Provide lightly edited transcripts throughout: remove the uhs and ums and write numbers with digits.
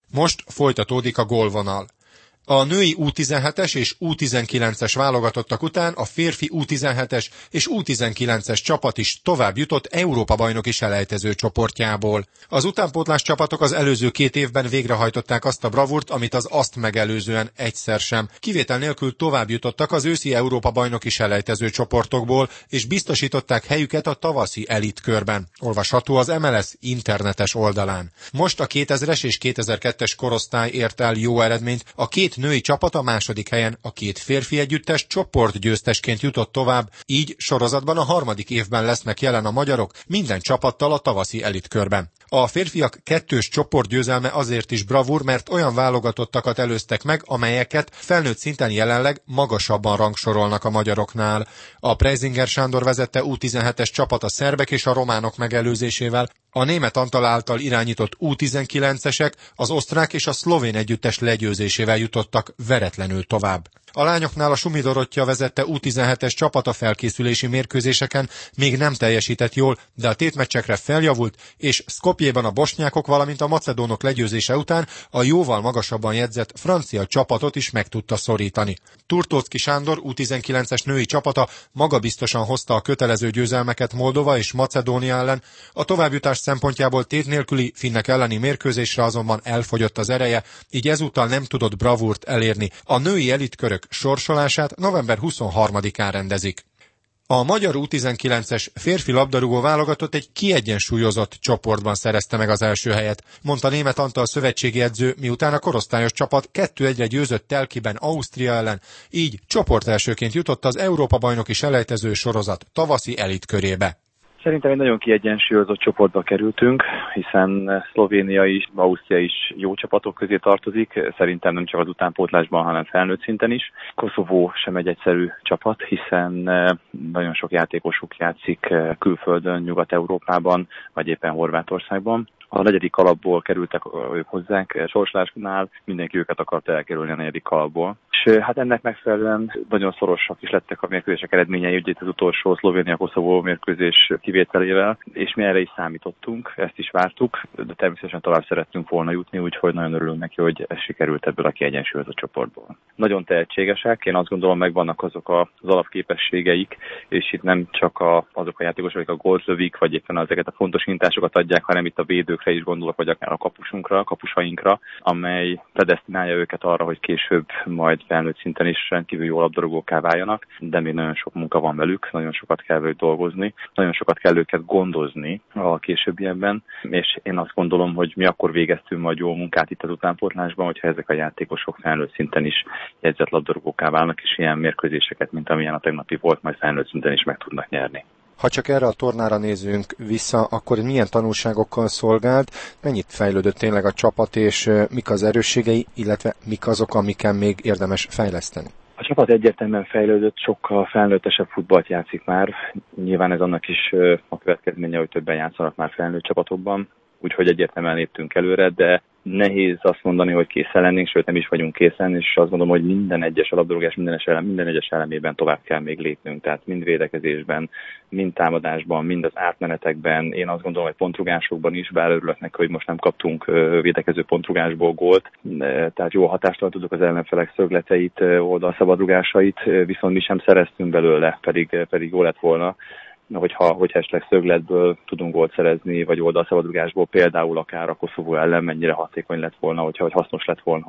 Most folytatódik a gólvonal. A női U17-es és U19-es válogatottak után a férfi U17-es és U19-es csapat is tovább jutott Európa-bajnoki selejtező csoportjából. Az utánpótlás csapatok az előző 2 évben végrehajtották azt a bravúrt, amit az azt megelőzően egyszer sem. Kivétel nélkül tovább jutottak az őszi Európa-bajnoki selejtező csoportokból, és biztosították helyüket a tavaszi elitkörben. Olvasható az MLS internetes oldalán. Most a 2000-es és 2002-es korosztály ért el jó eredményt, a 2 női csapat a második helyen, a 2 férfi együttes csoportgyőztesként jutott tovább, így sorozatban a 3. évben lesznek jelen a magyarok minden csapattal a tavaszi elitkörben. A férfiak 2-s csoportgyőzelme azért is bravúr, mert olyan válogatottakat előztek meg, amelyeket felnőtt szinten jelenleg magasabban rangsorolnak a magyaroknál. A Preisinger Sándor vezette U17-es csapat a szerbek és a románok megelőzésével, a német Antal által irányított U19-esek az osztrák és a szlovén együttes legyőzésével jutottak veretlenül tovább. A lányoknál a Sumi Dorottya vezette U17-es csapat a felkészülési mérkőzéseken még nem teljesített jól, de a tétmeccsekre feljavult, és Skopjéban a bosnyákok, valamint a macedónok legyőzése után a jóval magasabban jegyzett francia csapatot is meg tudta szorítani. Turtóczki Sándor U19-es női csapata magabiztosan hozta a kötelező győzelmeket Moldova és Macedónia ellen, a továbbjutás szempontjából tét nélküli finnek elleni mérkőzésre azonban elfogyott az ereje, így ezúttal nem tudott bravúrt elérni. A női elitkörök sorsolását november 23-án rendezik. A magyar U19-es férfi labdarúgó válogatott egy kiegyensúlyozott csoportban szerezte meg az első helyet, mondta Németh Antal szövetségi edző, miután a korosztályos csapat 2-1-re győzött Telkiben Ausztria ellen, így csoportelsőként jutott az Európa-bajnoki selejtező sorozat tavaszi elitkörébe. Szerintem egy nagyon kiegyensúlyozott csoportba kerültünk, hiszen Szlovénia is, Ausztria is jó csapatok közé tartozik, szerintem nem csak az utánpótlásban, hanem felnőtt szinten is. Koszovó sem egy egyszerű csapat, hiszen nagyon sok játékosuk játszik külföldön, Nyugat-Európában, vagy éppen Horvátországban. A 4. kalapból kerültek ők hozzánk sorsolásnál, mindenki őket akarta elkerülni a 4. kalapból. És hát ennek megfelelően nagyon szorosak is lettek a mérkőzések eredményei, ugye itt az utolsó Szlovénia-Koszovó mérkőzés kivételével, és mi erre is számítottunk, ezt is vártuk, de természetesen tovább szerettünk volna jutni, úgyhogy nagyon örülünk neki, hogy ez sikerült ebből a kiegyensúlyozott csoportból. Nagyon tehetségesek, én azt gondolom, megvannak azok az alapképességeik, és itt nem csak azok a játékosok, akik a gólt lövik, vagy éppen ezeket a fontos hintásokat adják, hanem itt a védőkre is gondolok, vagy akár a kapusainkra, amely predesztinálja őket arra, hogy később majd felnőtt szinten is rendkívül jó labdarúgókká váljanak, de még nagyon sok munka van velük, nagyon sokat kell velük dolgozni, nagyon sokat kell őket gondozni a későbbiekben, és én azt gondolom, hogy mi akkor végeztünk majd jó munkát itt az utánpótlásban, hogyha ezek a játékosok felnőtt szinten is jegyzett labdarúgókká válnak, és ilyen mérkőzéseket, mint amilyen a tegnapi volt, majd felnőtt szinten is meg tudnak nyerni. Ha csak erre a tornára nézünk vissza, akkor milyen tanulságokkal szolgált, mennyit fejlődött tényleg a csapat, és mik az erősségei, illetve mik azok, amiken még érdemes fejleszteni? A csapat egyértelműen fejlődött, sokkal felnőttesebb futballt játszik már. Nyilván ez annak is a következménye, hogy többen játszanak már felnőtt csapatokban, úgyhogy egyértelműen léptünk előre, de nehéz azt mondani, hogy készen lennénk, sőt nem is vagyunk készen, és azt gondolom, hogy minden egyes labdarúgás minden egyes elemében tovább kell még lépnünk, tehát mind védekezésben, mind támadásban, mind az átmenetekben, én azt gondolom, hogy pontrugásokban is, bár örülök neki, hogy most nem kaptunk védekező pontrugásból gólt, tehát jó hatástalan tudok az ellenfelek szögleteit, oldalszabadrugásait, viszont mi sem szereztünk belőle, pedig jó lett volna. Hogyha esetleg szögletből tudunk gólt szerezni, vagy oldalszabadrugásból, például akár a Koszovó ellen mennyire hatékony lett volna, hogy hasznos lett volna,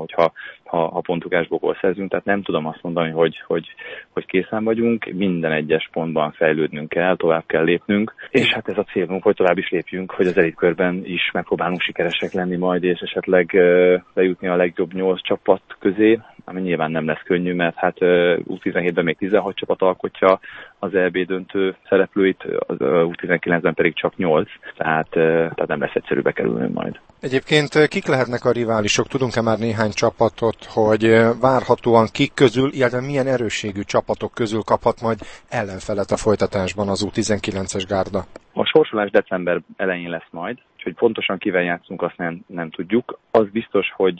ha pontrugásból gólt szerzünk. Tehát nem tudom azt mondani, hogy készen vagyunk, minden egyes pontban fejlődnünk kell, tovább kell lépnünk, és hát ez a célunk, hogy tovább is lépjünk, hogy az elitkörben is megpróbálunk sikeresek lenni majd, és esetleg bejutni a legjobb 8 csapat közé, ami nyilván nem lesz könnyű, mert hát U17-ben még 16 csapat alkotja az EB döntő szereplőit, az U19-ben pedig csak 8, tehát nem lesz egyszerű bekerülni majd. Egyébként kik lehetnek a riválisok? Tudunk-e már néhány csapatot, hogy várhatóan kik közül, illetve milyen erősségű csapatok közül kaphat majd ellenfelet a folytatásban az U19-es gárda? A sorsolás december elején lesz majd, úgyhogy pontosan kivel játszunk, azt nem tudjuk. Az biztos, hogy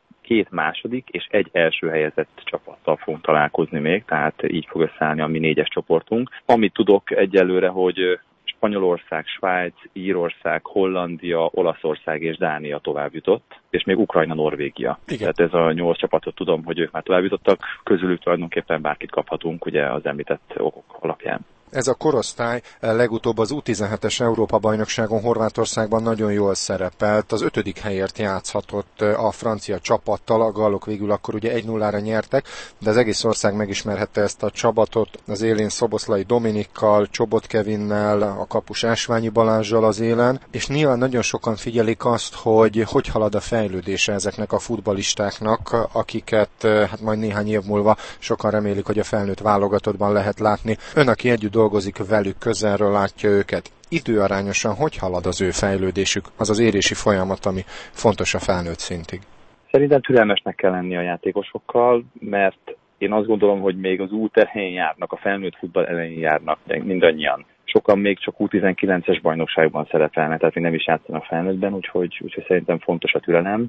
2 második és 1 első helyezett csapattal fogunk találkozni még, tehát így fog összeállni a mi 4-es csoportunk. Amit tudok egyelőre, hogy Spanyolország, Svájc, Írország, Hollandia, Olaszország és Dánia tovább jutott, és még Ukrajna, Norvégia. Igen. Tehát ez a 8 csapatot tudom, hogy ők már tovább jutottak, közülük tulajdonképpen bárkit kaphatunk, ugye az említett okok alapján. Ez a korosztály legutóbb az U17-es Európa-bajnokságon Horvátországban nagyon jól szerepelt. Az 5. helyért játszhatott a francia csapattal, a gallok végül akkor ugye 1-0-ra nyertek, de az egész ország megismerhette ezt a csapatot az élén Szoboszlai Dominikkal, Csobot Kevinnel, a kapus Ásványi Balázssal az élen, és nyilván nagyon sokan figyelik azt, hogy halad a fejlődése ezeknek a futballistáknak, akiket hát majd néhány év múlva sokan remélik, hogy a felnőtt válogatottban lehet látni. Ön, aki együtt dolgozik velük, közelről látja őket. Időarányosan hogy halad az ő fejlődésük, az az érési folyamat, ami fontos a felnőtt szintig? Szerintem türelmesnek kell lenni a játékosokkal, mert én azt gondolom, hogy még az út elején járnak, a felnőtt futball elején járnak, mindannyian. Sokan még csak U19-es bajnokságban szerepelnek, tehát még nem is játszanak felnőttben, úgyhogy szerintem fontos a türelem,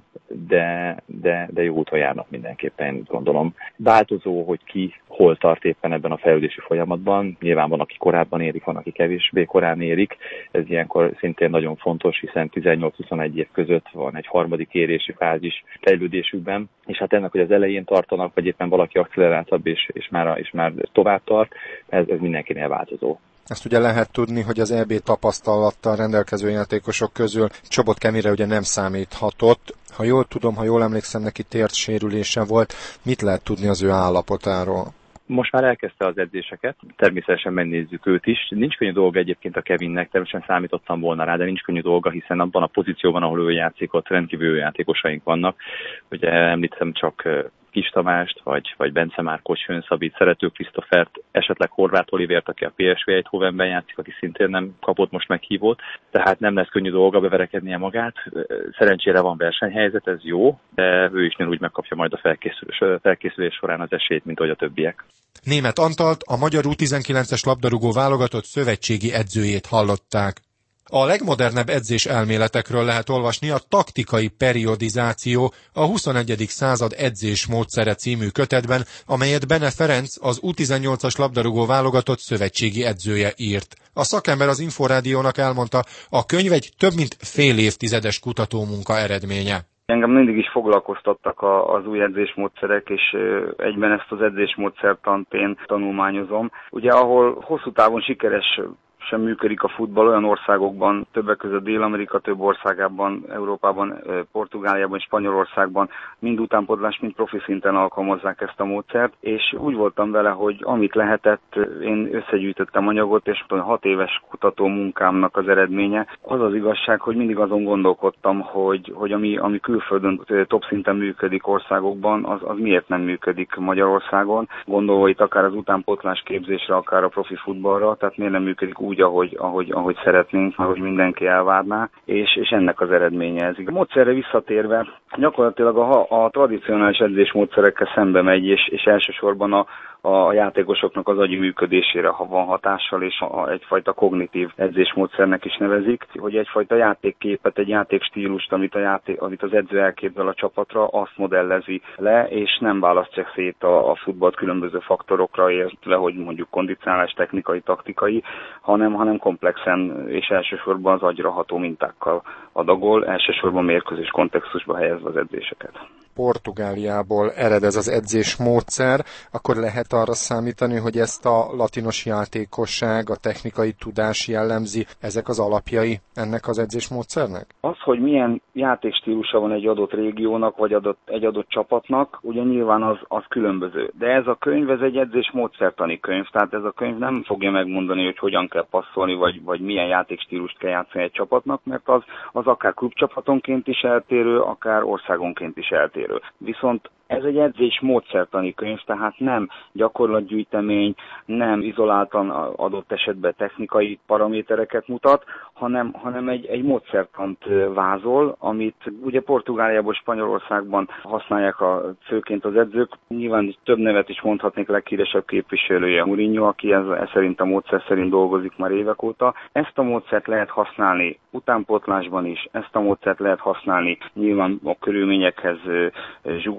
de jó úton járnak mindenképpen, én gondolom. Változó, hogy ki hol tart éppen ebben a fejlődési folyamatban. Nyilván van, aki korábban érik, van, aki kevésbé korán érik. Ez ilyenkor szintén nagyon fontos, hiszen 18-21 év között van egy harmadik érési fázis fejlődésükben, és hát ennek, hogy az elején tartanak, vagy éppen valaki akceleráltabb, és már tovább tart, ez mindenkinél változó. Ezt ugye lehet tudni, hogy az EB tapasztalattal rendelkező játékosok közül Csobot Kevire ugye nem számíthatott. Ha jól tudom, ha jól emlékszem, neki térdsérülése volt. Mit lehet tudni az ő állapotáról? Most már elkezdte az edzéseket, természetesen megnézzük őt is. Nincs könnyű dolga egyébként a Kevinnek, természetesen számítottam volna rá, de nincs könnyű dolga, hiszen abban a pozícióban, ahol ő játszik, ott rendkívül játékosaink vannak. Ugye említem csak Kis Tamást, vagy Bence Márkos, Hőnszabit, Szerető Krisztofert, esetleg Horváth Olivért, aki a PSV Eindhovenben játszik, aki szintén nem kapott most meghívót. Tehát nem lesz könnyű dolga beverekednie magát. Szerencsére van versenyhelyzet, ez jó, de ő is úgy megkapja majd a felkészülés során az esélyt, mint ahogy a többiek. Németh Antalt, a magyar U19-es labdarúgó válogatott szövetségi edzőjét hallották. A legmodernebb edzés elméletekről lehet olvasni a Taktikai periodizáció, a 21. század edzés módszere című kötetben, amelyet Bene Ferenc, az U18-as labdarúgó válogatott szövetségi edzője írt. A szakember az Inforádiónak elmondta, a könyv egy több mint fél évtizedes kutatómunka eredménye. Engem mindig is foglalkoztattak az új edzésmódszerek, és egyben ezt az edzésmódszertant én tanulmányozom. Ugye ahol hosszú távon sikeres sem működik a futball, olyan országokban, többek között Dél-Amerika több országában, Európában, Portugáliában és Spanyolországban mind utánpótlás, mind profi szinten alkalmazzák ezt a módszert, és úgy voltam vele, hogy amit lehetett, én összegyűjtöttem anyagot, és 6 éves kutató munkámnak az eredménye. Az az igazság, hogy mindig azon gondolkodtam, hogy ami külföldön top szinten működik országokban, az miért nem működik Magyarországon. Gondolva itt akár az utánpótlás képzésre, akár a profi futballra, tehát miért nem működik úgy, ahogy szeretnénk, ahogy mindenki elvárná, és ennek az eredménye ez. A módszerre visszatérve, gyakorlatilag a tradicionális edzésmódszerekkel szembe megy, és elsősorban a játékosoknak az agyi működésére van hatással, és egyfajta kognitív edzésmódszernek is nevezik, hogy egyfajta játékképet, egy játékstílust, amit az edző elképzel a csapatra, azt modellezi le, és nem választja szét a futballt különböző faktorokra, értve, hogy mondjuk kondicionálás, technikai, taktikai, hanem komplexen és elsősorban az agyra ható mintákkal adagol, elsősorban mérkőzés kontextusba helyezve az edzéseket. Portugáliából ered ez az edzésmódszer, akkor lehet arra számítani, hogy ezt a latinos játékosság, a technikai tudás jellemzi, ezek az alapjai ennek az edzésmódszernek? Az, hogy milyen játékstílusa van egy adott régiónak, vagy egy adott csapatnak, ugye nyilván az különböző. De ez a könyv, ez egy edzésmódszertani könyv, tehát ez a könyv nem fogja megmondani, hogy hogyan kell passzolni, vagy milyen játékstílust kell játszani egy csapatnak, mert az akár klubcsapatonként is eltérő, akár országonként is eltérő. Viszont ez egy edzés módszertani könyv, tehát nem gyakorlatgyűjtemény, nem izoláltan adott esetben technikai paramétereket mutat, hanem egy módszertant vázol, amit ugye Portugáliában, Spanyolországban használják főként az edzők. Nyilván több nevet is mondhatnék, leghíresebb képviselője Mourinho, aki ez szerint a módszer szerint dolgozik már évek óta. Ezt a módszert lehet használni utánpótlásban is, ezt a módszert lehet használni nyilván a körülményekhez zsugorítva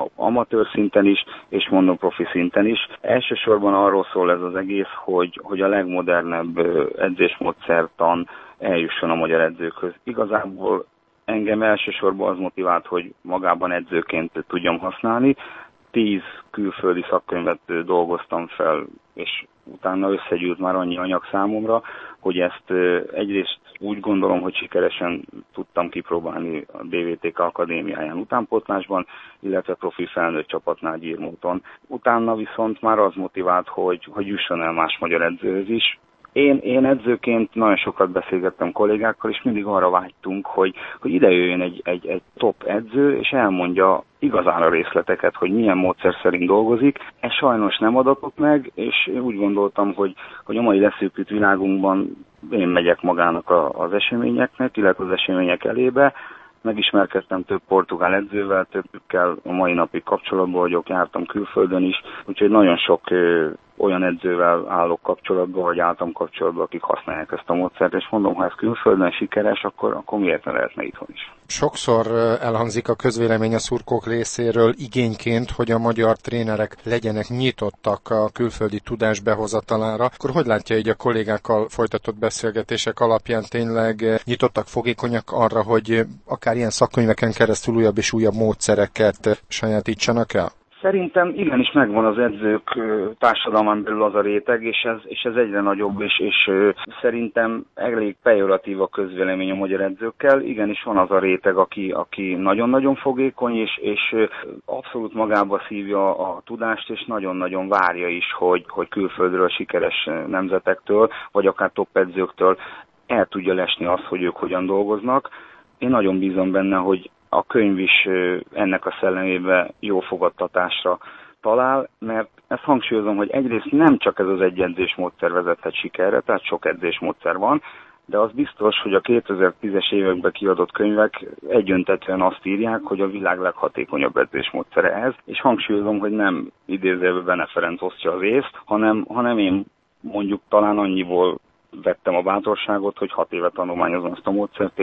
amatőr szinten is, és mondom profi szinten is. Elsősorban arról szól ez az egész, hogy a legmodernebb edzésmódszertan eljusson a magyar edzőkhöz. Igazából engem elsősorban az motivált, hogy magában edzőként tudjam használni. 10 külföldi szakkönyvet dolgoztam fel, és utána összegyűlt már annyi anyag számomra, hogy ezt egyrészt úgy gondolom, hogy sikeresen tudtam kipróbálni a DVTK Akadémiáján utánpótlásban, illetve profi felnőtt csapatnál Gyirmóton. Utána viszont már az motivált, hogy jusson el más magyar edzőhöz is. Én edzőként nagyon sokat beszélgettem kollégákkal, és mindig arra vágytunk, hogy ide jöjjön egy top edző, és elmondja igazán a részleteket, hogy milyen módszer szerint dolgozik. Ez sajnos nem adatott meg, és úgy gondoltam, hogy a mai leszűkült világunkban én megyek magának az eseményeknek, illetve az események elébe. Megismerkedtem több portugál edzővel, többükkel a mai napig kapcsolatban vagyok, jártam külföldön is, úgyhogy nagyon sok olyan edzővel állok kapcsolatban, vagy álltam kapcsolatban, akik használják ezt a módszert, és mondom, ha ez külföldön sikeres, akkor miért ne lehetne itthon is. Sokszor elhangzik a közvélemény a szurkolók részéről igényként, hogy a magyar trénerek legyenek nyitottak a külföldi tudás behozatalára. Akkor hogy látja így a kollégákkal folytatott beszélgetések alapján, tényleg nyitottak, fogékonyak arra, hogy akár ilyen szakkönyveken keresztül újabb és újabb módszereket sajátítsanak el? Szerintem igenis megvan az edzők társadalmán belül az a réteg, és ez egyre nagyobb, és szerintem elég pejoratív a közvélemény a magyar edzőkkel. Igenis van az a réteg, aki nagyon-nagyon fogékony, és abszolút magába szívja a tudást, és nagyon-nagyon várja is, hogy külföldről sikeres nemzetektől, vagy akár top edzőktől el tudja lesni azt, hogy ők hogyan dolgoznak. Én nagyon bízom benne, hogy a könyv is ennek a szellemébe jó fogadtatásra talál, mert ezt hangsúlyozom, hogy egyrészt nem csak ez az egy edzésmódszer vezethet sikerre, tehát sok edzésmódszer van, de az biztos, hogy a 2010-es években kiadott könyvek egyöntetően azt írják, hogy a világ leghatékonyabb edzésmódszere ez, és hangsúlyozom, hogy nem idézőjelben Bene Ferenc osztja az észt, hanem én mondjuk talán annyiból vettem a bátorságot, hogy 6 éve tanulmányozom ezt a módszert,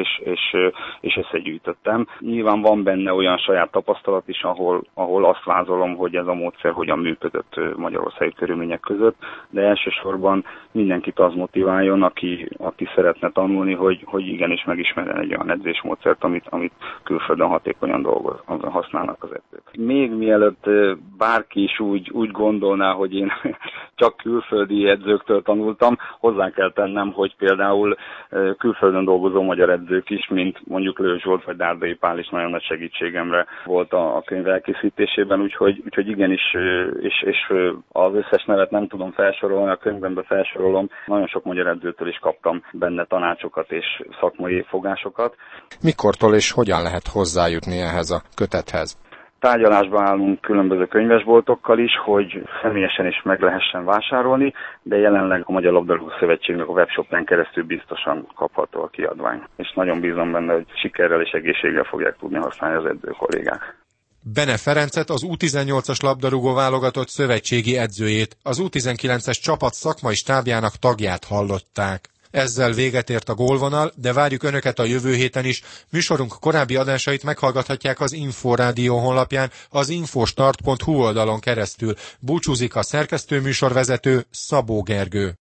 és összegyűjtöttem. Nyilván van benne olyan saját tapasztalat is, ahol azt vázolom, hogy ez a módszer hogyan működött magyarországi körülmények között, de elsősorban mindenkit az motiváljon, aki szeretne tanulni, hogy igenis megismerjen egy olyan edzésmódszert, amit külföldön hatékonyan használnak az edzők. Még mielőtt bárki is úgy gondolná, hogy én csak külföldi edzőktől tanultam, hozzá kell tennem, hogy például külföldön dolgozó magyar edzők is, mint mondjuk Lős Zsolt vagy Dárdai Pál is nagyon nagy segítségemre volt a könyv elkészítésében, úgyhogy igenis, és az összes nevet nem tudom felsorolni, a könyvemben felsorolom, nagyon sok magyar edzőtől is kaptam benne tanácsokat és szakmai fogásokat. Mikortól és hogyan lehet hozzájutni ehhez a kötethez? Tárgyalásban állunk különböző könyvesboltokkal is, hogy személyesen is meg lehessen vásárolni, de jelenleg a Magyar Labdarúgó Szövetségnek a webshopján keresztül biztosan kapható a kiadvány. És nagyon bízom benne, hogy sikerrel és egészséggel fogják tudni használni az edző kollégák. Bene Ferencet, az U18-as labdarúgó válogatott szövetségi edzőjét, az U19-es csapat szakmai stábjának tagját hallották. Ezzel véget ért a gólvonal, de várjuk Önöket a jövő héten is. Műsorunk korábbi adásait meghallgathatják az Inforádió honlapján, az infostart.hu oldalon keresztül. Búcsúzik a szerkesztőműsorvezető Szabó Gergő.